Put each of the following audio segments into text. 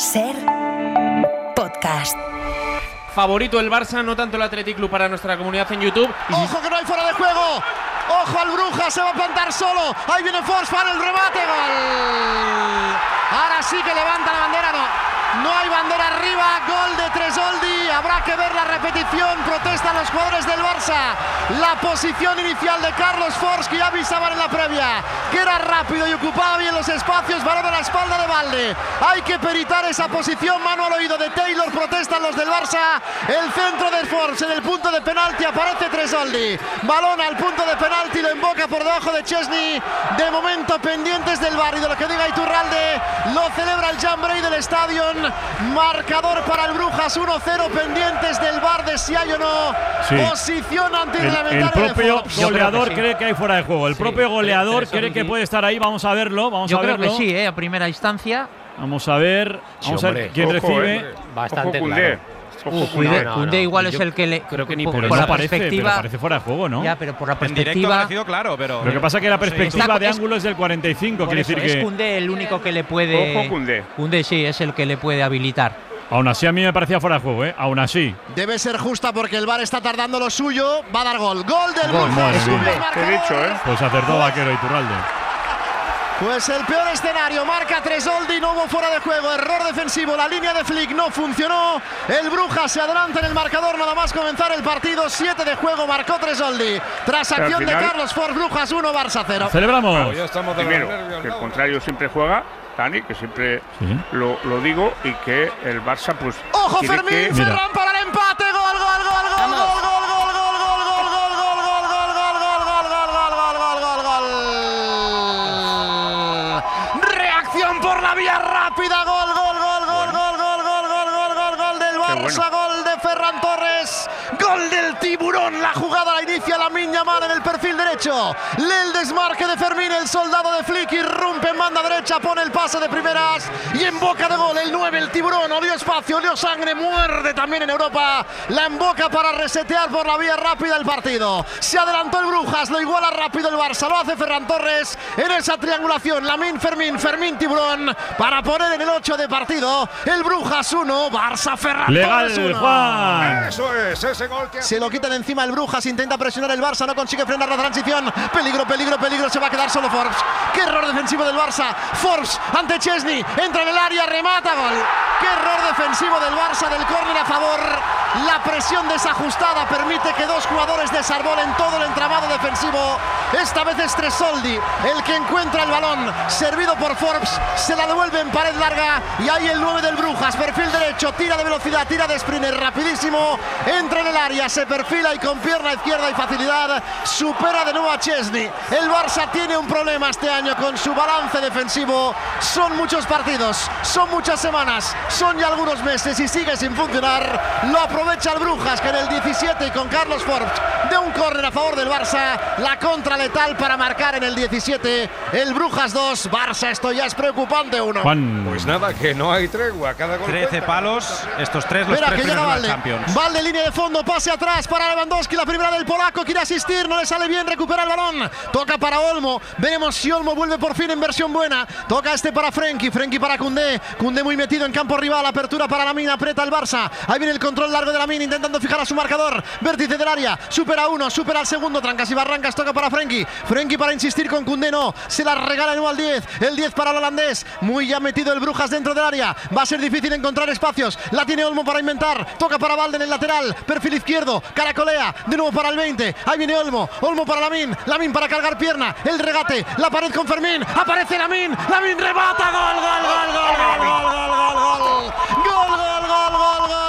Ser podcast. Favorito el Barça, no tanto el Athletic Club para nuestra comunidad en YouTube. ¡Ojo que no hay fuera de juego! ¡Ojo al Brujas! Se va a plantar solo. Ahí viene Force para el remate. ¡Gol! Ahora sí que levanta la bandera. No hay bandera arriba. Gol de Tresoldi. Habrá que ver la repetición. Protestan los jugadores del Barça. La posición inicial de Carlos Force, que ya avisaban en la previa que era rápido y ocupaba bien los espacios. Balón a la espalda de Balde. Hay que peritar esa posición. Mano al oído de Taylor. Protestan los del Barça. El centro de Force en el punto de penalti. Aparece Tresoldi. Balón al punto de penalti. Lo emboca por debajo de Chesney. De momento pendientes del VAR y de lo que diga Iturralde. Lo celebra el Jamboree del estadio. Marcador para el Brujas 1-0, pendientes del VAR de si hay o no posición antirreglamentaria. El propio goleador sí. cree que hay fuera de juego. El propio goleador cree que puede estar ahí. Vamos a verlo. Yo creo que sí, a primera instancia. Vamos a ver. Vamos a ver quién recibe. Bastante Ojo, claro. Koundé igual es el que le. Creo que ni Pero por no la parece, perspectiva. pero parece fuera de juego, ¿no? Ya, pero por la En directo perspectiva. ha sido claro, pero. Lo que pasa es que la perspectiva de es- ángulo es del 45. Quiere decir Es que. Koundé el único que le puede. Ojo, Koundé. Koundé sí, es el que le puede habilitar. Aún así, a mí me parecía fuera de juego, ¿eh? Aún así. Debe ser justa porque el VAR está tardando lo suyo. Va a dar gol. Gol del Gol. Brujas. Madre mía. Marcador. Te he dicho, ¿eh? Pues acertó Vaquero y Turralde. Pues el peor escenario, marca Tresoldi, no hubo fuera de juego, error defensivo, la línea de Flick no funcionó, el Brujas se adelanta en el marcador nada más comenzar el partido, 7 de juego, marcó Tresoldi, tras acción de final- Carlos Force, Brujas 1, Barça 0. Celebramos. Ya estamos primero, que el contrario siempre juega, Dani, que siempre Sí. lo digo, y que el Barça, pues. ¡Ojo tiene Fermín! que- Mira. Ferran para el empate, gol, gol, gol, gol, gol, gol, gol, gol, gol, gol, gol, reacción por la vía rápida, gol, gol, gol, gol, gol, gol, gol, gol, gol, gol, gol del Barça, gol de Ferran Torres, gol del tiburón, la jugada la inicia Lamine Yamal en el perfil derecho, lee el desmarque de Fermín, el soldado de Flick, irrumpe en banda derecha, pone el pase de primeras y en boca de gol el 9, el tiburón, olió espacio, olió sangre, muerde también en Europa, la emboca para resetear por la vía rápida el partido, se adelantó el Brujas, lo iguala rápido el Barça, lo hace Ferran Torres en esa triangulación, Lamine Fermín, Fermín tiburón, para poner en el 8 de partido, el Brujas 1, Barça Ferran Torres Legal, 1. Juan. Eso es, ese gol que. Se lo quitan encima el Brujas, intenta presionar el Barça, no consigue frenar la transición. Peligro, peligro, peligro, se va a quedar solo Forbes. ¡Qué error defensivo del Barça! Forbes ante Chesney, entra en el área, remata, gol. ¡Qué error defensivo del Barça, del córner a favor! La presión desajustada permite que dos jugadores desarbolen todo el entramado defensivo. Esta vez es Tresoldi el que encuentra el balón, servido por Forbes, se la devuelve en pared larga y ahí el 9 del Brujas, perfil derecho, tira de velocidad, tira de sprinter rapidísimo, entra en el área, se perfila y con pierna izquierda y facilidad supera de nuevo a Chesney. El Barça tiene un problema este año con su balance defensivo, son muchos partidos, son muchas semanas, son ya algunos meses y sigue sin funcionar. Lo aprovecha el Brujas, que en el 17 y con Carlos Forbes de un córner a favor del Barça, la contra letal para marcar en el 17, el Brujas 2, Barça, esto ya es preocupante 1. Juan. Pues nada, que no hay tregua, cada gol 13 cuenta. palos, estos tres, los Espera, tres que llega primeros de la Valde. Champions. Valde, línea de fondo, pase atrás para Lewandowski, la primera del polaco, quiere asistir, no le sale bien, recupera el balón, toca para Olmo, veremos si Olmo vuelve por fin en versión buena, toca este para Frenkie, Frenkie para Koundé, Koundé muy metido en campo rival, apertura para Lamine, aprieta el Barça, ahí viene el control largo de Lamine, intentando fijar a su marcador, vértice del área, supera uno, supera al segundo, trancas y barrancas, toca para Frenkie, Frenkie para insistir con Koundé, no, se la regala de nuevo al 10, el 10 para el holandés, muy ya metido el Brujas dentro del área, va a ser difícil encontrar espacios, la tiene Olmo para inventar, toca para Valde en el lateral, perfil izquierdo, caracolea, de nuevo para el 20, ahí viene Olmo, Olmo para Lamine, Lamine para cargar pierna, el regate, la pared con Fermín, aparece Lamine, Lamine remata, gol, gol, gol, gol, gol, gol, gol, gol, gol, gol, gol, gol, gol, gol,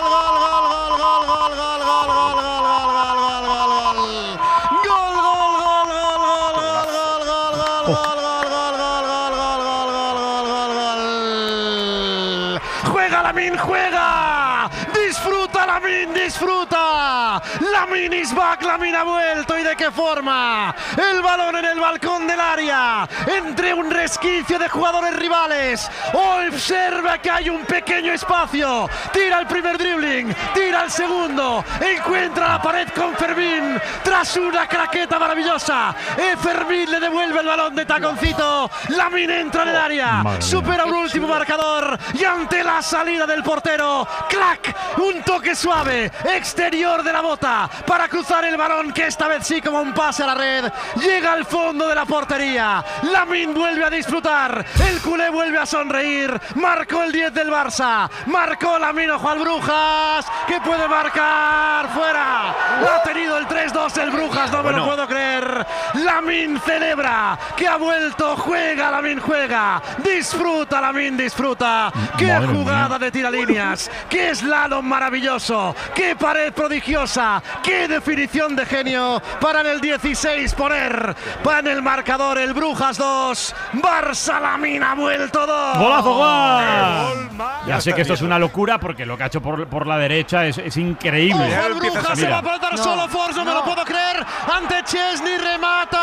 juega Lamine, juega, disfruta Lamine disfruta. Lamine is back. Lamine ha vuelto. ¿Y de qué forma? El balón en el balcón del área. Entre un resquicio de jugadores rivales. Observa que hay un pequeño espacio. Tira el primer dribbling. Tira el segundo. Encuentra la pared con Fermín. Tras una craqueta maravillosa. Fermín le devuelve el balón de taconcito. Lamine entra en el área. Supera un último marcador. Y ante la salida del portero, ¡clac! Un toque suave, exterior de la bota, para cruzar el balón, que esta vez sí, como un pase a la red, llega al fondo de la portería. Lamine vuelve a disfrutar, el culé vuelve a sonreír. Marcó el 10 del Barça, marcó Lamine, ojo al Brujas, que puede marcar fuera. Ha tenido el 3-2 el Brujas, no me lo puedo creer. Lamine celebra, que ha vuelto, juega, Lamine juega, disfruta, Lamine disfruta. ¡Qué jugada de tiralíneas! ¡Qué slalom maravilloso! ¡Qué pared prodigiosa! ¡Qué definición de genio! Para en el 16 poner en el marcador el Brujas 2, Barça. Lamine ha vuelto 2. ¡Golazo, gol! Ya sé que esto es una locura porque lo que ha hecho por la derecha es increíble. ¡Ojo, el Brujas se va a plantar solo Force! ¡No me lo puedo creer! Ante Chesney, remata.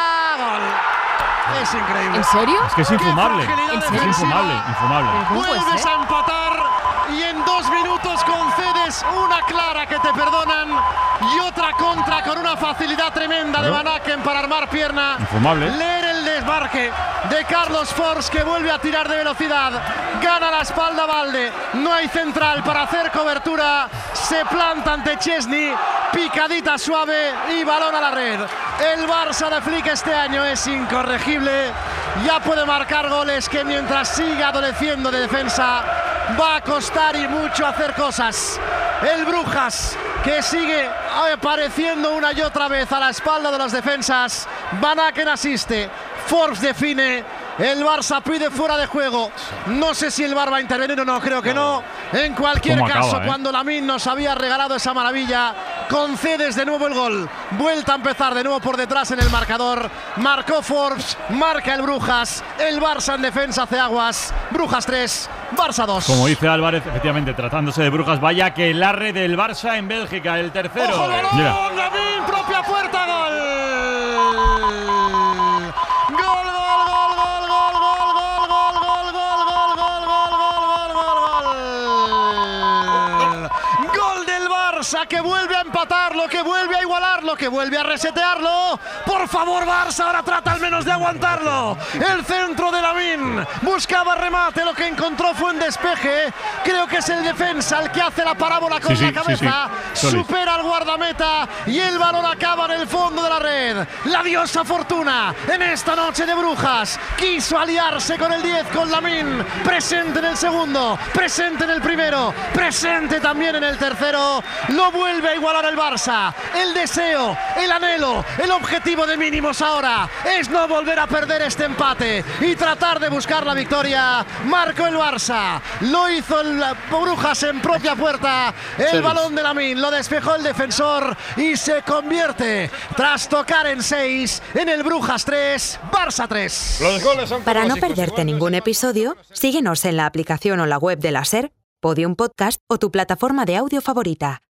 ¡Gol! Es increíble. ¿En serio? Es que es infumable. Es infumable. Vuelves a empatar y en 2 minutos concedes una clara que te perdonan y otra contra con una facilidad tremenda de Van Aken para armar pierna. Infumable. Leer el desmarque de Carlos Force, que vuelve a tirar de velocidad. Gana la espalda Valde. No hay central para hacer cobertura. Se planta ante Chesney. Picadita suave y balón a la red. El Barça de Flick este año es incorregible. Ya puede marcar goles que, mientras siga adoleciendo de defensa, va a costar y mucho hacer cosas. El Brujas, que sigue apareciendo una y otra vez a la espalda de las defensas. Van Aken asiste, Forbes define. El Barça pide fuera de juego. No sé si el VAR va a intervenir o no, creo que no. En cualquier caso, cuando Lamine nos había regalado esa maravilla, concedes de nuevo el gol. Vuelta a empezar de nuevo por detrás en el marcador. Marcó Forbes, marca el Brujas. El Barça en defensa hace aguas. Brujas 3, Barça 2. Como dice Álvarez, efectivamente, tratándose de Brujas, vaya que el arre del Barça en Bélgica, el tercero. ¡Ojo el balón! Lamine, propia puerta, gol. Que vuelve a empatarlo, que vuelve a igualarlo, que vuelve a resetearlo. Por favor, Barça, ahora trata al menos de aguantarlo. El centro de Lamine buscaba remate, lo que encontró fue un despeje. Creo que es el defensa el que hace la parábola con la cabeza. Supera al guardameta y el balón acaba en el fondo de la red. La diosa Fortuna en esta noche de Brujas quiso aliarse con el 10, con Lamine, presente en el segundo, presente en el primero, presente también en el tercero. Lo vuelve a igualar el Barça. El deseo, el anhelo, el objetivo de mínimos ahora es no volver a perder este empate y tratar de buscar la victoria. Marcó el Barça, lo hizo el Brujas en propia puerta. El balón de Lamine lo despejó el defensor y se convierte, tras tocar en 6, en el Brujas 3, Barça 3. Los goles son Para no perderte ningún episodio, síguenos en la aplicación o la web de la SER, Podium Podcast o tu plataforma de audio favorita.